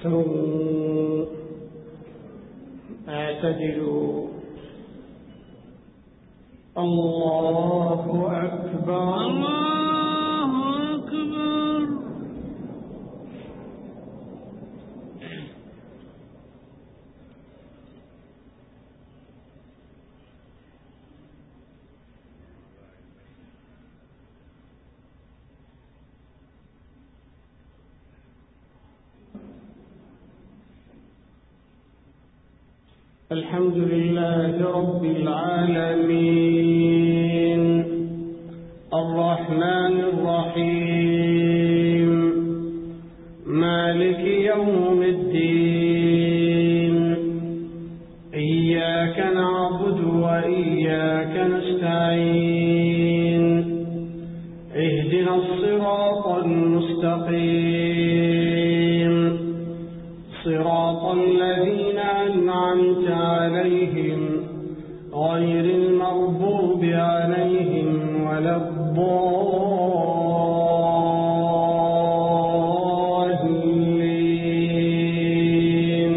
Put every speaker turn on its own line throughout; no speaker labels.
استووا اعتدلوا. الله أكبر
الله أكبر.
الحمد لله رب العالمين الرحمن الرحيم مالك يوم الدين إياك نعبد وإياك نستعين اهدنا الصراط المستقيم صراط الذين أنعمت عليهم غير المغضوب عليهم ولا الضالين.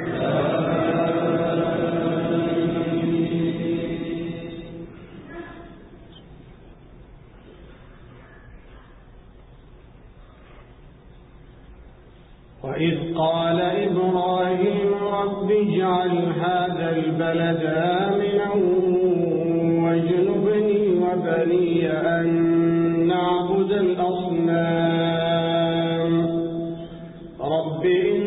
وإذ قال إبراهيم رب اجعل هذا البلد آمنا واجنبني وبني أن نعبد الأصنام رب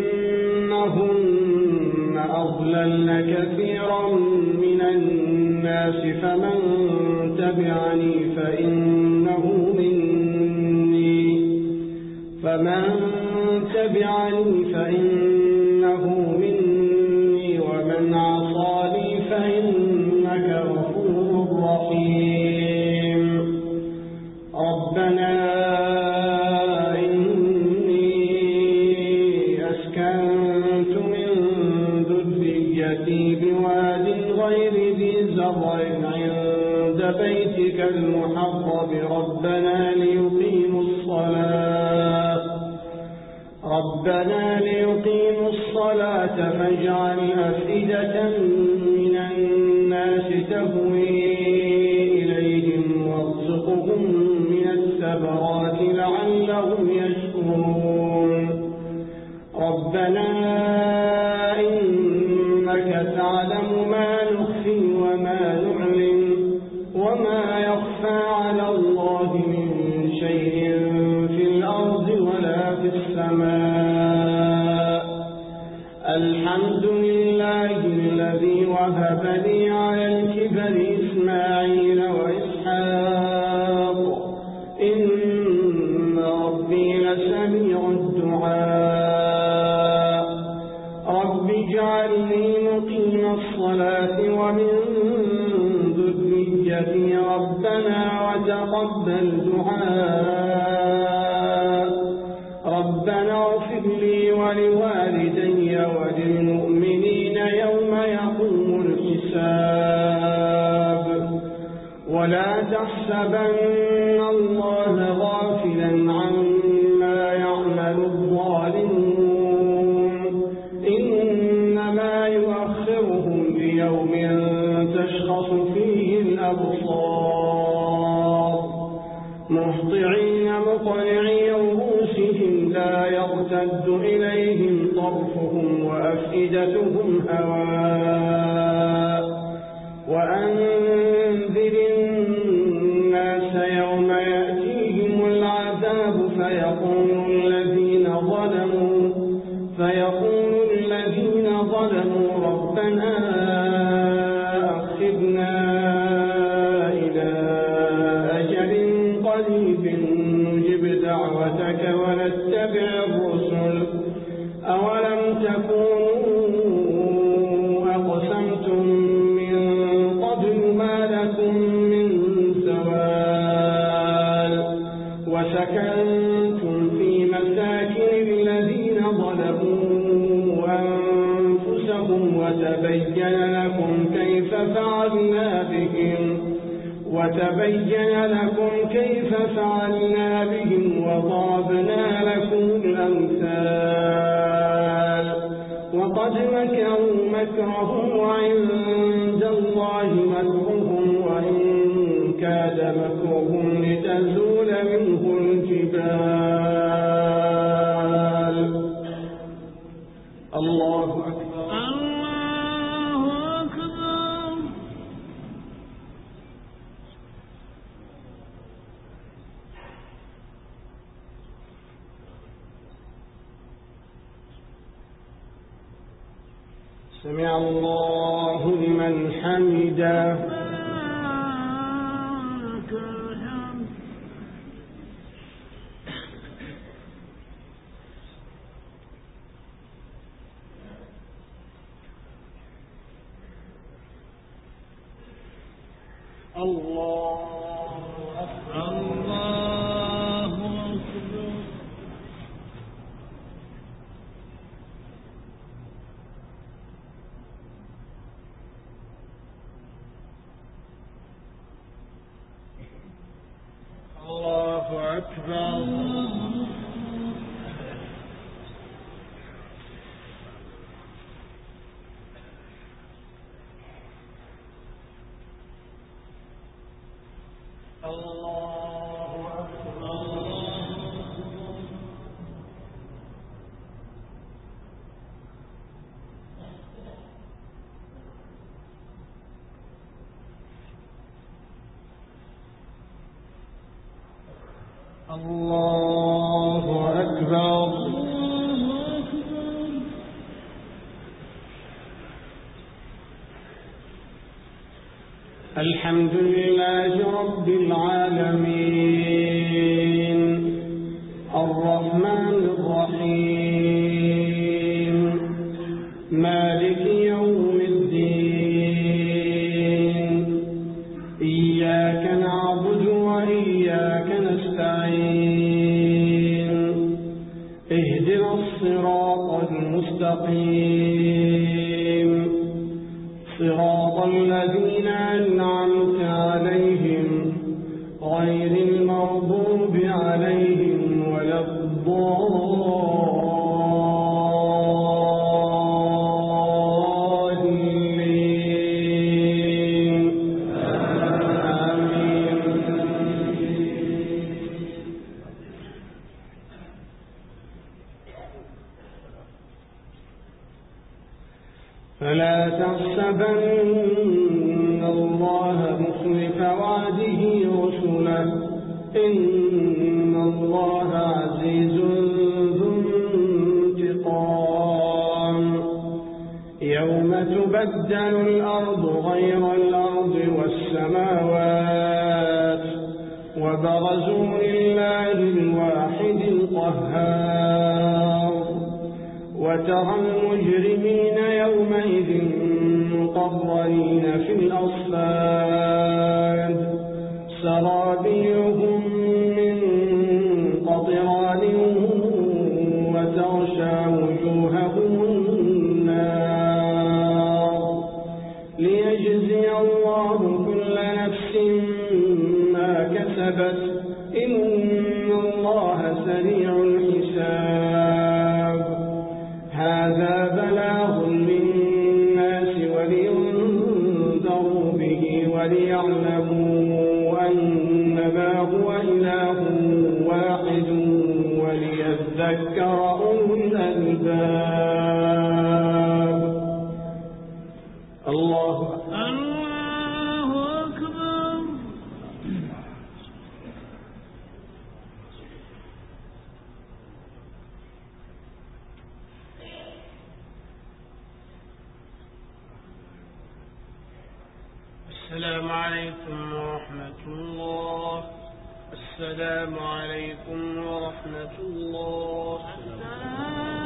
إنهن أضللن كثيرا من الناس فمن تبعني فإنه مني ومن عصاني فإنك غفور رحيم. ربنا إني أسكنت من ذريتي بواد غير ذي زرع عند بيتك المحرم ربنا ليقيموا الصلاة فاجعل أفئدة من الناس تهوي إليهم وارزقهم من الثمرات لعلهم يشكرون. ربنا إنك تعلم ما نخفي وما نعلن وما يخفى على الله من شيء في الأرض ولا في السماء. الحمد لله الذي وهب لي على الكبر إسماعيل وإسحاق إن ربي لسميع الدعاء. رب اجعلني مقيم الصلاة ومن ذريتي ربنا وتقبل دعاء. ربنا اغفر لي ولوالدي وللمؤمنين يوم يقوم الحساب. ولا تحسبن الله غافلا عما يعمل الظالمون إنما يؤخرهم ليوم تشخص فيه الأبصار مهطعين مقنعي رؤوسهم لا يرتد إليهم طرفهم وأفئدتهم هواء. وأنذر الناس يوم يأتيهم العذاب فيقول الذين ظلموا ربنا أخذنا إلى أجل قريب نجب دعوتك ونتبع الرسل أولم تكونوا أقسمتم من قبل ما لكم من زوال وسكنتم في مساكن الذين ظلموا أنفسهم وتبين لكم كيف فعلنا بهم وضربنا لكم الأمثال وقد مكروا مكرهم وعند الله مكرهم وإن كاد مكرهم لتزول منه الجبال. الله أكبر.
الله أكبر.
سمع الله لمن حمده. الله أكبر.
الله أكبر.
الله أكبر. الله أكبر. الحمد لله رب العالمين الرحمن الرحيم مالك يوم الدين إياك نعبد وإياك نستعين اهدنا الصراط المستقيم صراط الذين أنعمت عليهم غير المغضوب عليهم ولا الضالين. آمين. فلا تحسبن الله مخلف وعده رسله إن الله عزيز ذو انتقام يوم تبدل الأرض غير الأرض والسماوات وبرزوا لله الواحد القهار وترى المجرمين يومئذ مقرنين في الأصفاد سرابيلهم من قطران وتغشى وجوههم النار ليجزي الله كل نفس ما كسبت إن الله سريع الحساب. هذا بلاغ للناس ولينذروا به وليعلموا أنما هو إله واحد وليذكر أولو الألباب. الله
أكبر.
السلام عليكم ورحمة الله. السلام عليكم ورحمة الله.